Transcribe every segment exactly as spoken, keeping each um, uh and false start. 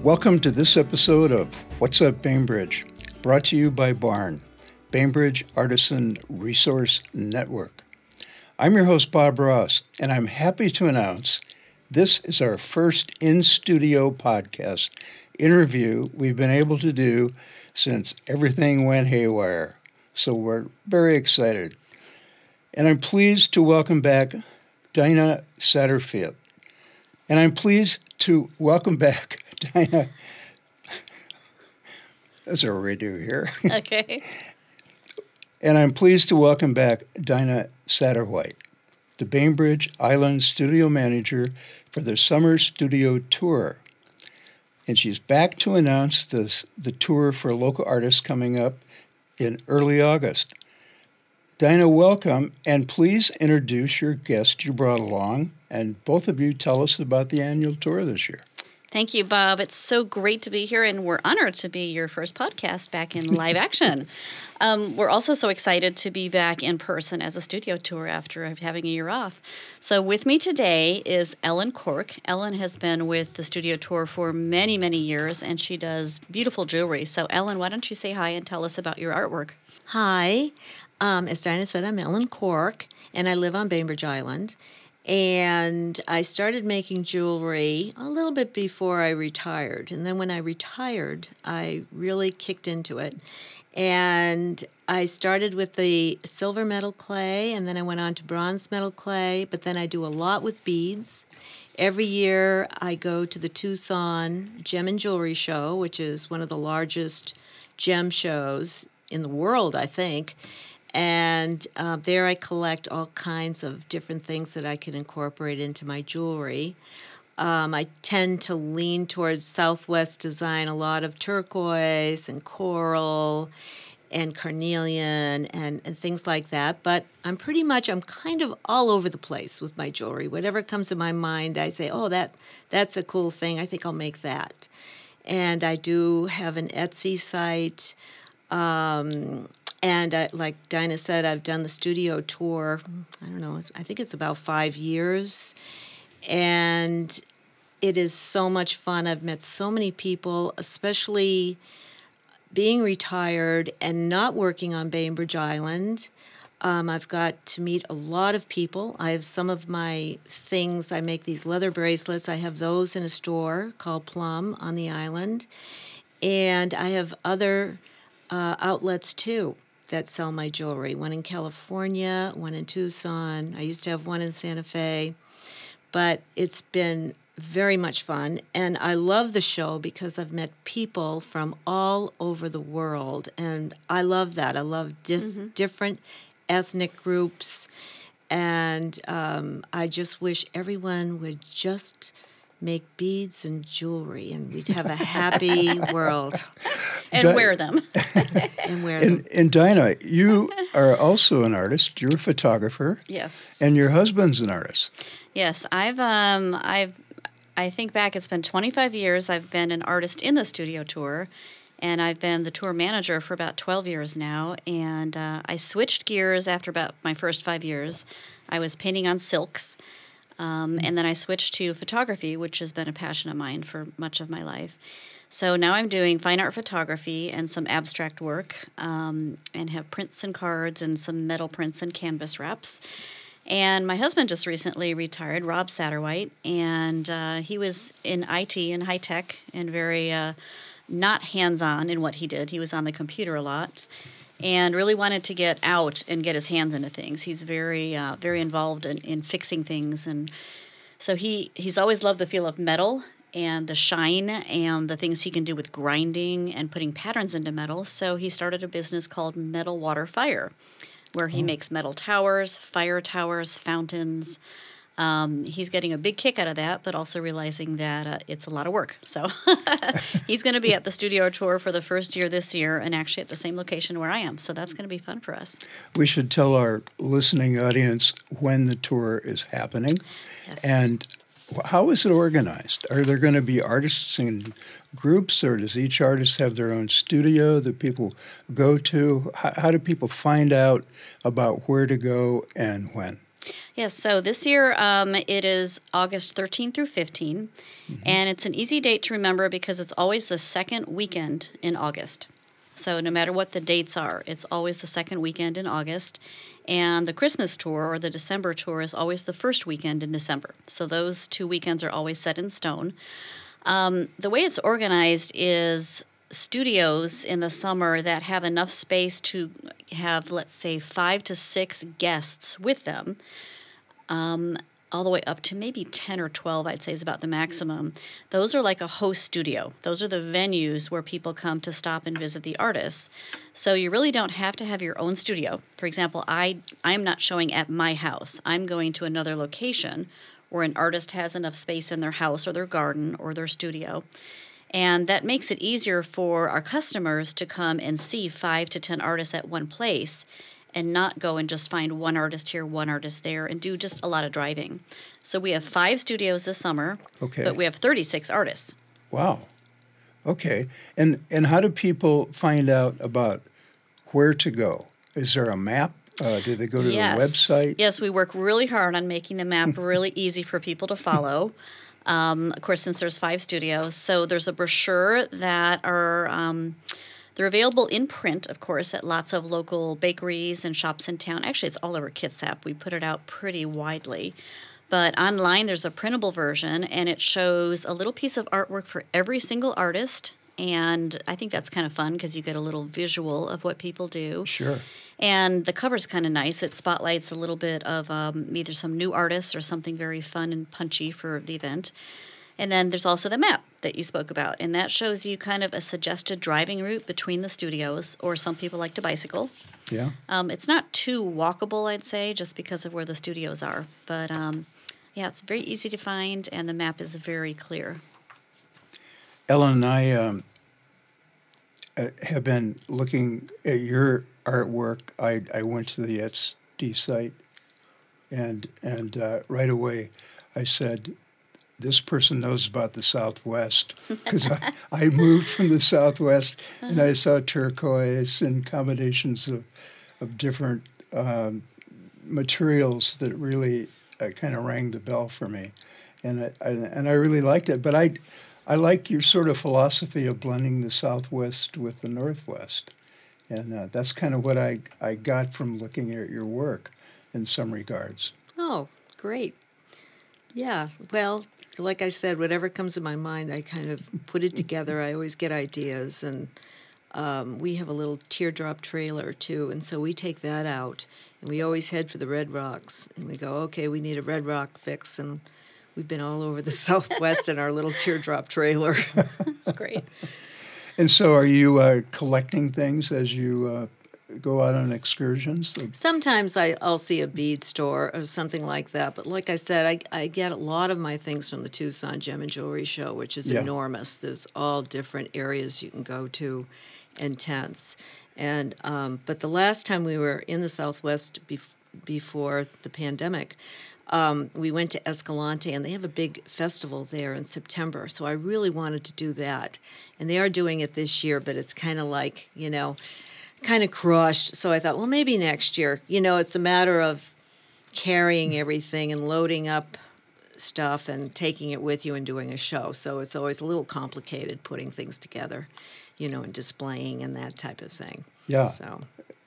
Welcome to this episode of What's Up Bainbridge, brought to you by BARN, Bainbridge Artisan Resource Network. I'm your host, Bob Ross, and I'm happy to announce this is our first in-studio podcast interview we've been able to do since everything went haywire. So we're very excited. And I'm pleased to welcome back Dinah Satterfield. And I'm pleased to welcome back Dinah. That's what we do here. Okay. And I'm pleased to welcome back Dinah Satterwhite, the Bainbridge Island studio manager for the Summer Studio Tour. And she's back to announce this, the tour for local artists coming up in early August. Dinah, welcome, and please introduce your guest you brought along, and both of you tell us about the annual tour this year. Thank you, Bob. It's so great to be here, and we're honored to be your first podcast back in live action. Um, we're also so excited to be back in person as a studio tour after having a year off. So with me today is Ellen Cork. Ellen has been with the studio tour for many, many years, and she does beautiful jewelry. So Ellen, why don't you say hi and tell us about your artwork? Hi. Um, as Dinah said, I'm Ellen Cork, and I live on Bainbridge Island. And I started making jewelry a little bit before I retired. And then when I retired, I really kicked into it. And I started with the silver metal clay, and then I went on to bronze metal clay, but then I do a lot with beads. Every year I go to the Tucson Gem and Jewelry Show, which is one of the largest gem shows in the world, I think. And uh, there I collect all kinds of different things that I can incorporate into my jewelry. Um, I tend to lean towards Southwest design, a lot of turquoise and coral and carnelian and, and things like that. But I'm pretty much, I'm kind of all over the place with my jewelry. Whatever comes to my mind, I say, oh, that that's a cool thing. I think I'll make that. And I do have an Etsy site. Um, And I, like Dinah said, I've done the studio tour, I don't know, I think it's about five years. And it is so much fun. I've met so many people, especially being retired and not working on Bainbridge Island. Um, I've got to meet a lot of people. I have some of my things. I make these leather bracelets. I have those in a store called Plum on the island. And I have other uh, outlets, too, that sell my jewelry. One in California, one in Tucson. I used to have one in Santa Fe. But it's been very much fun. And I love the show because I've met people from all over the world. And I love that. I love dif- mm-hmm. different ethnic groups. And um, I just wish everyone would just make beads and jewelry, and we'd have a happy world. And Di- wear them. and wear and, them. And Dinah, you are also an artist. You're a photographer. Yes. And your husband's an artist. Yes, I've um I've I think back it's been twenty-five years I've been an artist in the studio tour, and I've been the tour manager for about twelve years now. And uh, I switched gears after about my first five years. I was painting on silks. Um, and then I switched to photography, which has been a passion of mine for much of my life. So now I'm doing fine art photography and some abstract work, um, and have prints and cards and some metal prints and canvas wraps. And my husband just recently retired, Rob Satterwhite, and uh, he was in I T and high tech and very uh, not hands-on in what he did. He was on the computer a lot. And really wanted to get out and get his hands into things. He's very, uh, very involved in, in fixing things, and so he he's always loved the feel of metal and the shine and the things he can do with grinding and putting patterns into metal. So he started a business called Metal Water Fire, where he oh. makes metal towers, fire towers, fountains. Um, he's getting a big kick out of that, but also realizing that uh, it's a lot of work. So he's going to be at the studio tour for the first year this year, and actually at the same location where I am. So that's going to be fun for us. We should tell our listening audience when the tour is happening. Yes. And how is it organized? Are there going to be artists in groups, or does each artist have their own studio that people go to? How, how do people find out about where to go and when? Yes, so this year um, it is August thirteenth through fifteenth, mm-hmm. and it's an easy date to remember because it's always the second weekend in August. So no matter what the dates are, it's always the second weekend in August, and the Christmas tour or the December tour is always the first weekend in December. So those two weekends are always set in stone. Um, the way it's organized is studios in the summer that have enough space to have, let's say, five to six guests with them, um, all the way up to maybe ten or twelve, I'd say is about the maximum. Those are like a host studio. Those are the venues where people come to stop and visit the artists. So you really don't have to have your own studio. For example, I, I'm not showing at my house. I'm going to another location where an artist has enough space in their house or their garden or their studio. And that makes it easier for our customers to come and see five to ten artists at one place and not go and just find one artist here, one artist there, and do just a lot of driving. So we have five studios this summer, okay. but we have thirty-six artists. Wow. Okay. And and how do people find out about where to go? Is there a map? Uh, do they go to yes. the website? Yes, we work really hard on making the map really easy for people to follow. Um, of course, since there's five studios. So there's a brochure that are... Um, They're available in print, of course, at lots of local bakeries and shops in town. Actually, it's all over Kitsap. We put it out pretty widely. But online, there's a printable version, and it shows a little piece of artwork for every single artist. And I think that's kind of fun because you get a little visual of what people do. Sure. And the cover's kind of nice. It spotlights a little bit of um, either some new artists or something very fun and punchy for the event. And then there's also the map that you spoke about, and that shows you kind of a suggested driving route between the studios, or some people like to bicycle. Yeah. Um, it's not too walkable, I'd say, just because of where the studios are. But, um, yeah, it's very easy to find, and the map is very clear. Ellen and I um, uh, have been looking at your artwork. I, I went to the Etsy site, and, and uh, right away I said, this person knows about the Southwest, because I, I moved from the Southwest, and I saw turquoise and combinations of of different um, materials that really uh, kind of rang the bell for me, and I, I and I really liked it. But I I like your sort of philosophy of blending the Southwest with the Northwest, and uh, that's kind of what I I got from looking at your work, in some regards. Oh, great! Yeah, well. Like I said, whatever comes to my mind, I kind of put it together. I always get ideas, and um, we have a little teardrop trailer, too, and so we take that out, and we always head for the Red Rocks, and we go, okay, we need a Red Rock fix, and we've been all over the Southwest in our little teardrop trailer. That's great. And so are you uh, collecting things as you uh, go out on excursions? Sometimes I, I'll see a bead store or something like that. But like I said, I, I get a lot of my things from the Tucson Gem and Jewelry Show, which is yeah. enormous. There's all different areas you can go to and tents. And, um, but the last time we were in the Southwest bef- before the pandemic, um, we went to Escalante, and they have a big festival there in September. So I really wanted to do that. And they are doing it this year, but it's kind of like, you know, kind of crushed. So I thought, well, maybe next year. You know, it's a matter of carrying everything and loading up stuff and taking it with you and doing a show. So it's always a little complicated putting things together, you know, and displaying and that type of thing. Yeah. So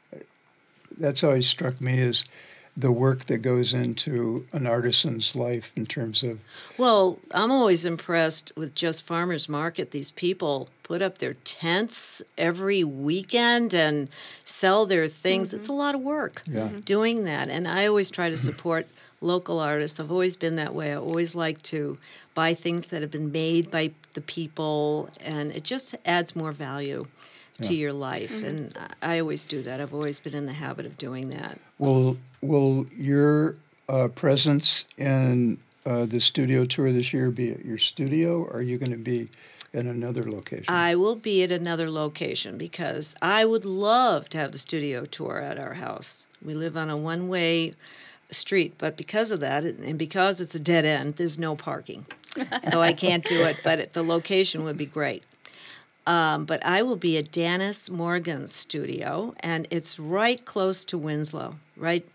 that's always struck me as the work that goes into an artisan's life in terms of... Well, I'm always impressed with Just Farmers Market. These people put up their tents every weekend and sell their things. Mm-hmm. It's a lot of work yeah. doing that. And I always try to support local artists. I've always been that way. I always like to buy things that have been made by the people, and it just adds more value to yeah. your life. Mm-hmm. And I always do that. I've always been in the habit of doing that. Will will your uh, presence in uh, the studio tour this year be at your studio, or are you going to be in another location? I will be at another location because I would love to have the studio tour at our house. We live on a one-way street, but because of that, and because it's a dead end, there's no parking. So I can't do it, but the location would be great. Um, but I will be at Dennis Morgan's studio, and it's right close to Winslow, right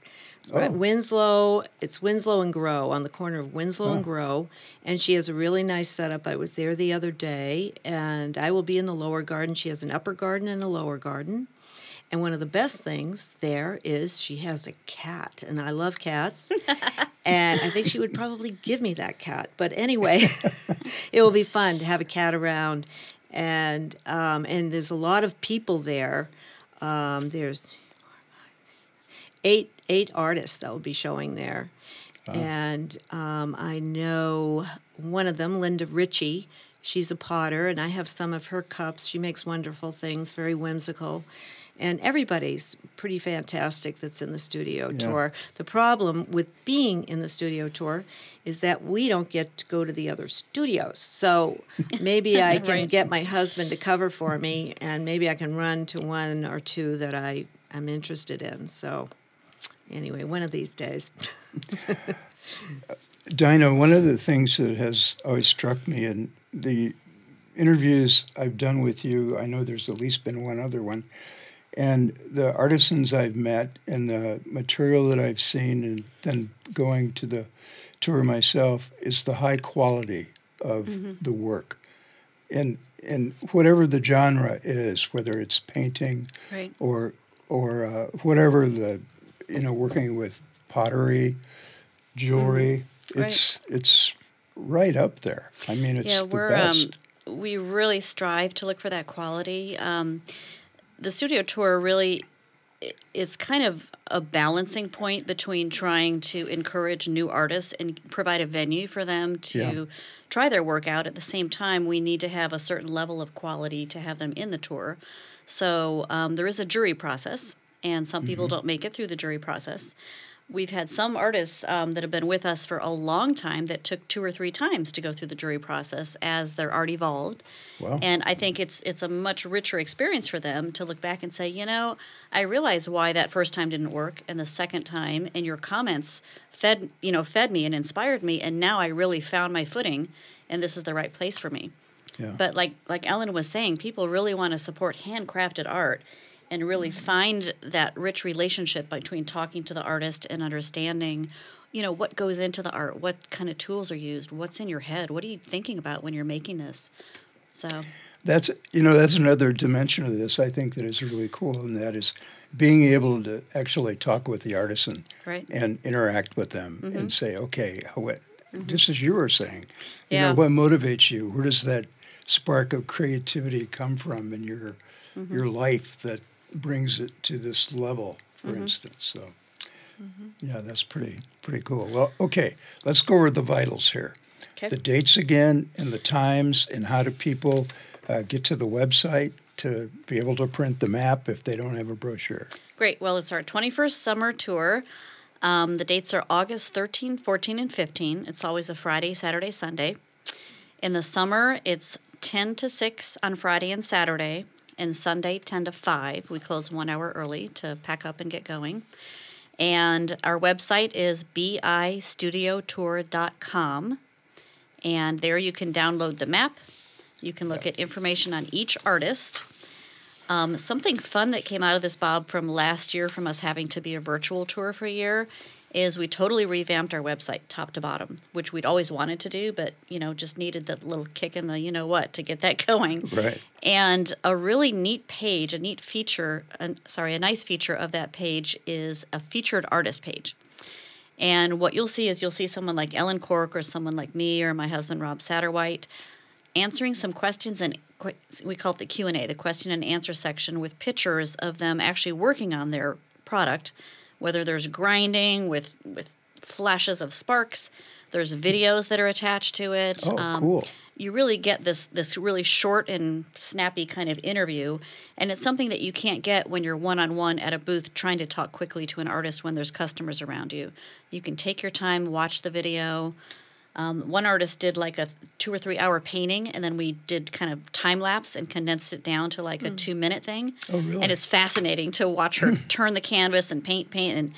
Right, Oh. Winslow. It's Winslow and Grow on the corner of Winslow Oh. and Grow, and she has a really nice setup. I was there the other day, and I will be in the lower garden. She has an upper garden and a lower garden, and one of the best things there is she has a cat, and I love cats, and I think she would probably give me that cat. But anyway, it will be fun to have a cat around, and um, and there's a lot of people there. Um, there's eight eight artists that will be showing there. And um, I know one of them, Linda Ritchie. She's a potter, and I have some of her cups. She makes wonderful things, very whimsical. And everybody's pretty fantastic that's in the studio Yeah. tour. The problem with being in the studio tour is that we don't get to go to the other studios. So maybe I can Right. get my husband to cover for me, and maybe I can run to one or two that I am interested in. So anyway, one of these days. Dinah, one of the things that has always struck me in the interviews I've done with you, I know there's at least been one other one, and the artisans I've met and the material that I've seen and then going to the tour myself is the high quality of the work. And and whatever the genre is, whether it's painting Right. or or uh, whatever the, you know, working with pottery, jewelry, Right. it's it's right up there. I mean, it's Yeah, the we're best. um, we really strive to look for that quality. Um, the studio tour really i- it's kind of a balancing point between trying to encourage new artists and provide a venue for them to Yeah. try their work out. At the same time, we need to have a certain level of quality to have them in the tour. So um, there is a jury process, and some people don't make it through the jury process. We've had some artists um, that have been with us for a long time that took two or three times to go through the jury process as their art evolved. Wow. And I think it's it's a much richer experience for them to look back and say, you know, I realize why that first time didn't work, and the second time, and your comments fed you know fed me and inspired me, and now I really found my footing, and this is the right place for me. Yeah. But like like Ellen was saying, people really want to support handcrafted art and really find that rich relationship between talking to the artist and understanding, you know, what goes into the art, what kind of tools are used, what's in your head, what are you thinking about when you're making this. So That's, you know, that's another dimension of this I think that is really cool, and that is being able to actually talk with the artisan Right. and interact with them and say, okay, what, just as you were saying, you Yeah. know, what motivates you? Where does that spark of creativity come from in your your life that brings it to this level, for instance? So, yeah, that's pretty pretty cool. Well, okay, let's go over the vitals here. okay. The dates again, and the times, and how do people uh, get to the website to be able to print the map if they don't have a brochure? Great. Well, it's our twenty-first summer tour. Um, the dates are August thirteenth, fourteenth, and fifteenth. It's always a Friday, Saturday, Sunday. In the summer, it's ten to six on Friday and Saturday, and Sunday, ten to five. We close one hour early to pack up and get going. And our website is b i studio tour dot com. And there you can download the map. You can look at information on each artist. Um, something fun that came out of this, Bob, from last year, from us having to be a virtual tour for a year, is we totally revamped our website top to bottom, which we'd always wanted to do, but, you know, just needed that little kick in the you know what to get that going. Right. And a really neat page, a neat feature, uh, sorry, a nice feature of that page is a featured artist page. And what you'll see is you'll see someone like Ellen Cork or someone like me or my husband, Rob Satterwhite, answering some questions, and que- we call it the Q and A, the question and answer section, with pictures of them actually working on their product, whether there's grinding with with flashes of sparks, there's videos that are attached to it. Oh, cool. You really get this this really short and snappy kind of interview, and it's something that you can't get when you're one-on-one at a booth trying to talk quickly to an artist when there's customers around you. You can take your time, watch the video. Um, one artist did like a two or three hour painting, and then we did kind of time lapse and condensed it down to like a two minute thing. Oh, really? And it's fascinating to watch her turn the canvas and paint, paint, and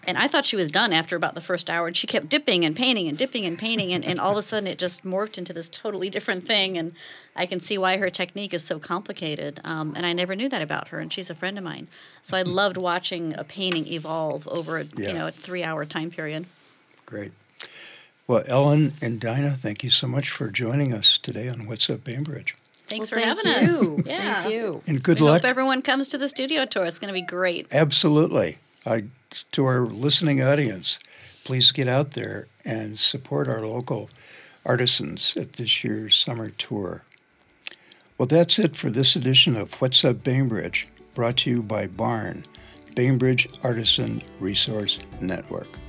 And I thought she was done after about the first hour, and she kept dipping and painting and dipping and painting, and, and all of a sudden it just morphed into this totally different thing, and I can see why her technique is so complicated, um, and I never knew that about her, and she's a friend of mine. So I loved watching a painting evolve over a, Yeah. you know, a three-hour time period. Great. Well, Ellen and Dinah, thank you so much for joining us today on What's Up Bainbridge. Thanks Well, for thank having you. us. Yeah. Thank you. And good we luck. hope everyone comes to the studio tour. It's going to be great. Absolutely. I, to our listening audience, please get out there and support our local artisans at this year's summer tour. Well, that's it for this edition of What's Up Bainbridge, brought to you by Barn, Bainbridge Artisan Resource Network.